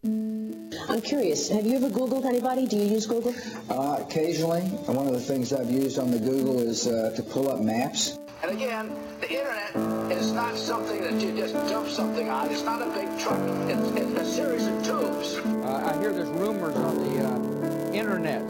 I'm curious, have you ever Googled anybody? Do you use Google? Occasionally. One of the things I've used on the Google is to pull up maps. And again, the internet is not something that you just dump something on. It's not a big truck. It's a series of tubes. I hear there's rumors on the internet.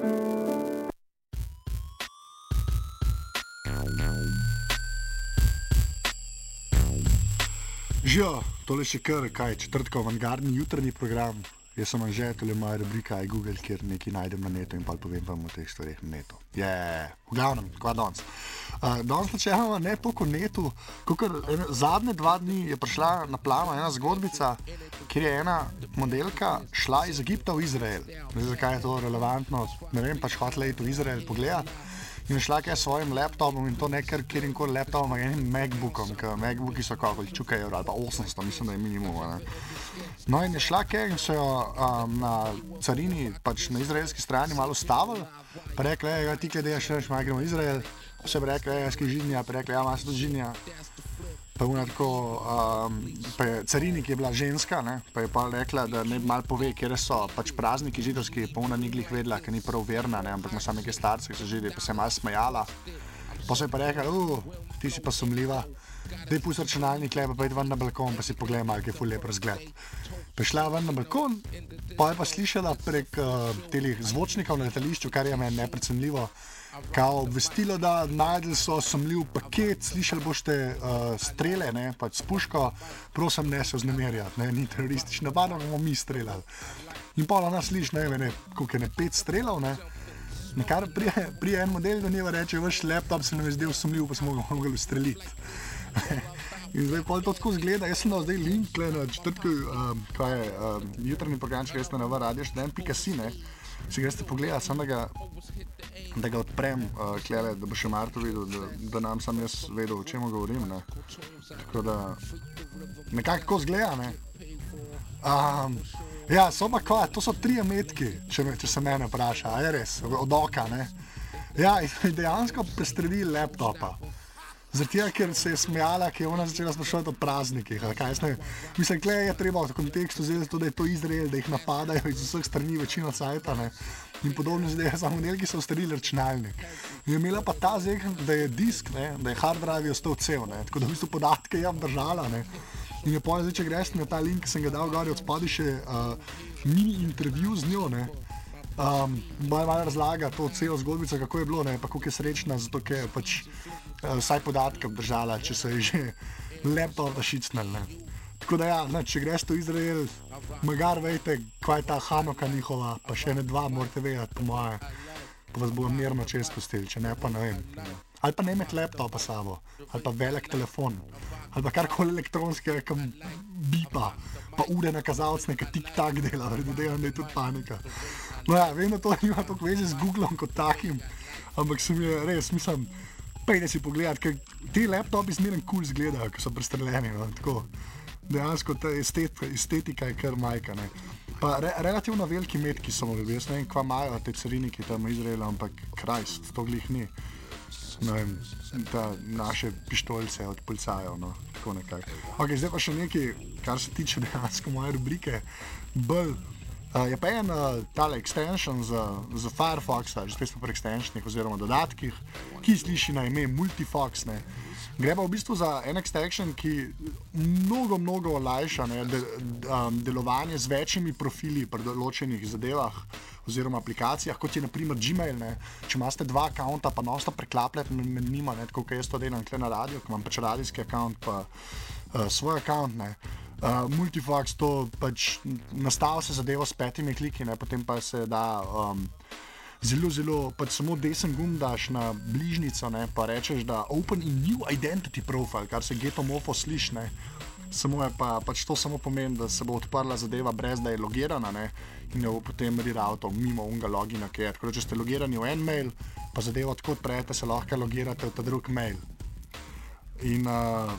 Živijo, tole še kar, četrtkov avangardni jutrni program. Jaz sem Anže, tole je moja rubrika iGoogle, kjer nekaj najdem na netu in pa povem vam o teh stvareh na netu. V glavnem, kva danes. Danes načeloma ne toliko o netu, kakor zadnje 2 dni je prišla na plano ena zgodbica, kjer je ena modelka šla iz Egipta v Izrael. Ne vem, zakaj je to relevantno, ne vem, pač hotela iti v Izrael pogledati. In šla kaj s svojim laptopom in to ne kar kjerim laptopom, ampak enim MacBookom, ker MacBooki so kako čukaj evra ali pa 800, mislim, da je minimum. Ne? No in je šla kaj in so jo na carini, pač na izraelski strani malo stavili, pa rekli, ti glede, še neš, gremo v Izrael, vse bi rekli, skaj žinja, pa rekli, imaš tudi žinja. Pa je carini, ki je bila ženska, ne, pa je pa rekla, da ne malo pove, kjer so pač prazniki židovski, pa ona ni glih vedela, ker ni prav verna, ne, ampak ima samo nekaj starcev, ki so židi, pa se je malo smajala. Pa se je pa rekla, ti si pa sumljiva, daj pusti računalnik, pa pojdi ven na balkon, pa si pogledaj malo, ki je ful lep razgled. Pa je šla ven na balkon, pa je pa slišala prek telih zvočnikov na letališču, kar je meni neprecenljivo, kao obvestilo, da najdli so sumljiv paket, slišali boste strele, ne, pač s puško, prosim ne se vznemirjati, ne, ni teroristični napad, bomo mi streljali. In pa ona sliši, ne vem, koliko je ne 5 strelov, ne, nekar prije en model do njega reče, vaš laptop se nam je zdel sumljiv, pa smo ga mogli ustreliti. In zdaj pa to tako zgleda, jaz sem dal zdaj link na četrtku, kaj je jutrni program, če greste na radio.študent.si, ne, si greste pogledati, samo da ga odprem, klele, da bo še Marto videl, da nam sam jaz vedel, o čemu govorim, ne. Tako da, nekako zgleda, ne. Ja, so pa kva, to so 3 metki, če se mene vpraša, a je res, od oka, ne. Ja, in dejansko prestreli laptopa. Zaradi tega, ker se je smejala, ker je ona začela sprašovati o praznikih, ali kaj, mislim, klej je treba v kontekstu vzeti to, da je to Izrael, da jih napadajo iz vseh strani večino cajta, ne, in podobno zdaj, samo modelki so ustrelili računalnik. Je imela pa ta zdaj, da je disk, ne, da je hard drive ostal cel, ne, tako da v bistvu podatke je držala, ne, in je potem zdaj, če greš na ta link, ki sem ga dal gori od spodaj še mini intervju z njo, ne, malo razlaga to celo zgodbico, kako je bilo, ne, pa koliko je srečna, zato ker je pač vsaj podatke obdržala, če so ji že laptop šicnali, ne. Tako da ja, če greš v Izrael, magar vejte, kva je ta Hanoka njihova, pa še 2 morate vedeti, po moje, pa vas bojo mirno čez pustili, če ne pa ne vem. Ali pa ne imeti laptopa sabo, ali pa velik telefon, ali pa karkoli elektronskega, kam bipa, pa ure na kazalc neka tik-tak dela, predvidevam, da je tudi panika. No ja, vem, da to nima toliko veze z Googlom kot takim, ampak se mi je res, mislim, pejde si pogledati, ker ti laptopi zmeren cool izgledajo, ko so prestreljeni, no, tako. Dejansko ta estetika je kar majka, ne. Pa relativno veliki metki so mogli, jaz ne vem, kva imajo te cariniki tam v Izraelu, ampak Christ, to glih ni. Ne vem, ta naše pištolce od policajev, no, tako nekako. Ok, zdaj pa še nekaj, kar se tiče dejansko moje rubrike, je pa en tale extension za Firefoxa, že spet smo pri extensionih oziroma dodatkih, ki sliši na ime Multifox, ne. Gre pa v bistvu za en extension, ki mnogo olajša, ne, delovanje z večjimi profili pri določenih zadevah oziroma aplikacijah, kot je na primer Gmail, ne. Če imate 2 akaunta, pa non-stop preklapljate med njima, ne, tako kot jaz to delam tukaj na radio, ko imam pač radijski akaunt, pa svoj akaunt, ne. Multifox to pač nastavi se zadevo s 5 kliki, ne, potem pa se da zelo, pač samo desen gumb daš na bližnico, ne, pa rečeš, da open in new identity profile, kar se getomorfo sliši, ne, samo je pa, pač to samo pomeni, da se bo odprla zadeva brez, da je logirana, ne, in jo bo potem reroutal mimo unga logina, ki je, tako da če ste logirani v en mail, pa zadevo tako odprete, se lahko logirate v ta drug mail. In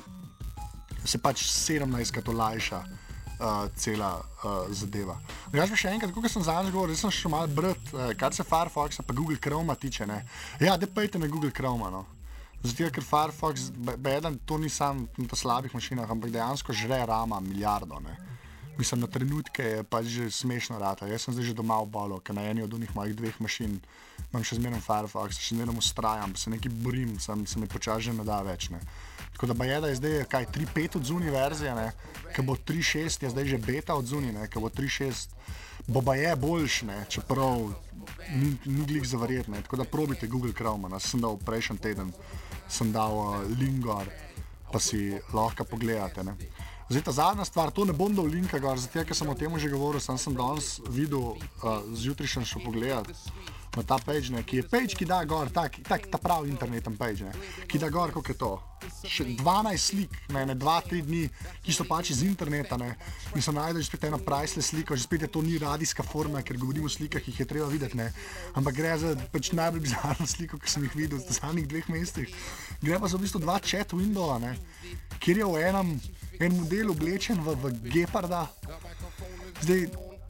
se pač 17krat olajša cela zadeva. Jaz pa še enkrat, kot sem zadnjič govoril, sem še malo brati, kar se Firefoxa pa Google Chroma tiče, ne. Ja, da pejte na Google Chroma, no. Zato, ker Firefox, to ni sam na slabih mašinah, ampak dejansko žre rama milijardo, ne. Mislim, na trenutke je pač že smešno rata. Jaz sem zdaj že doma v balo, ker na eni od unih mojih 2 mašin imam še zmeraj Firefox, še zmeraj ustrajam, se nekaj borim, se mi počasi že ne da več. Ne. Tako da bajeda je zdaj kaj 3.5 od zunij verzije, ki bo 3.6 je zdaj že beta od zunij, ki bo 3.6 bo baje boljš, ne, čeprav ni glih za verjet, ne. Tako da probite Google Chrome, sem dal prejšnji teden, sem dal link gor, pa si lahko pogledate. Ne. Zdaj ta zadnja stvar, to ne bom dal linka gor, zato ker sem o tem že govoril, sem danes videl, zjutraj sem šel pogledat na ta page, ne, ki je page, ki da gor, ta pravi interneten page, ne, ki da gor, koliko je to, še 12 slik, ne, 2-3 dni, ki so pač iz interneta, ne, in so najdel že spet eno priceless sliko, že spet je to ni radijska forma, ker govorimo o slikah, ki jih je treba videti, ne, ampak gre za pač najbolj bizarno sliko, ki sem jih videl v zadnjih 2 mesecih. Gre pa za v bistvu 2 chat windowa, ne, kjer je v en model oblečen v geparda. Zdaj,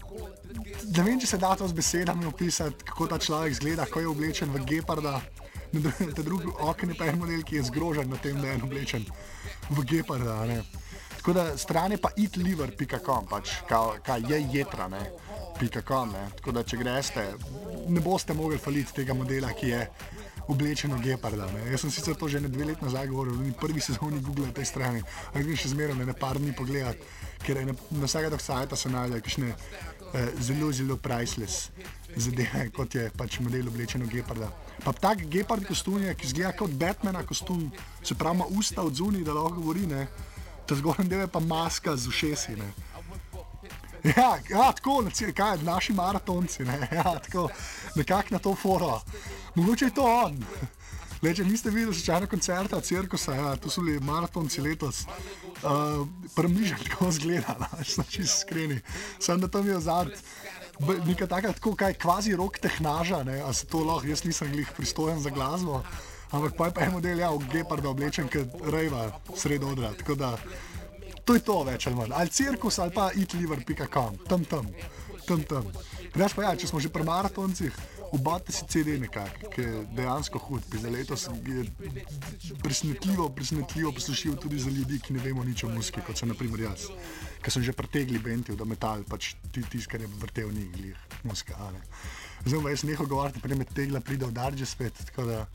ne vem, če se da to z besedami opisati, kako ta človek izgleda, ko je oblečen v geparda. Ta drugi okno je pa en model, ki je zgrožen na tem, da je oblečen v geparda. Ne. Tako da stran je pa eatliver.com, pač, kaj je jetra, ne, .com, ne. Tako da, če greste, ne boste mogli faliti tega modela, ki je oblečen v geparda. Ne. Jaz sem sicer to že 2 leti nazaj govoril, v prvi sezoni Google na tej strani, ampak grem še zmeraj ne par dni pogledati, ker na vsega doksajta se najdejo kakšne zelo priceless zadeve, kot je pač model oblečen v geparda. Pa tak gepard kostum je, ki izgleda kot Batmana kostum, se pravi ima usta od zunij, da lahko govori, ne. Ta zgornji del je pa maska z ušesi, ne. Ja, tako, kaj, naši maratonci, ne, ja, tako, nekako na to foro. Mogoče je to on. Le, če niste videli slučajno koncerta cirkusa, ja, tu so bili maratonci letos, premližen tako zgleda, sem čisto iskreni. Sem da tam je vzad, neka taka tako kaj kvazi rok tehnaža, ne, a se to lahko, jaz nisem glih pristojen za glasbo, ampak pa je pa en model, ja, v geparda oblečen, kot rejva sred odra, tako da to je to več ali manj. Ali cirkus, ali pa eatliver.com, tam. Reč pa ja, če smo že pri maratoncih, obate si CD nekako, ki je dejansko hud. Za letos je presenetljivo poslušljiv tudi za ljudi, ki ne vemo nič o muziki, kot sem naprimer jaz. Ker sem že pretegli bentil, da metal, pač tiskar je vrtel ni glih muzika. Zdaj pa jaz nehal govoriti, pa ne me tegla pride v darđe spet, tako da,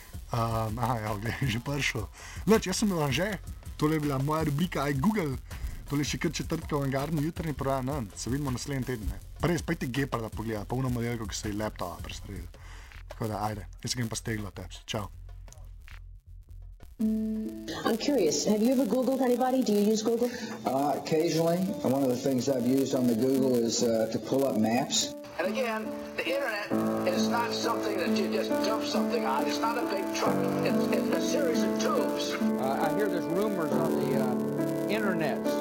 ja, gledaj, že prišel. Leč, jaz sem vam že, tole je bila moja rubrika iGoogle, tole je še kar četrtka v Angarni jutrni program, se vidimo naslednji teden. Res, pa ti geparda pogleda, pa uno modelko, ki se je laptopa prestrelil. Tako da, ajde, jaz se grem pa stegla teps. Čau. I'm curious, have you ever Googled anybody? Do you use Google? Occasionally. One of the things I've used on the Google is to pull up maps. And again, the internet is not something that you just dump something on. It's not a big truck. It's a series of tubes. I hear there's rumors on the internet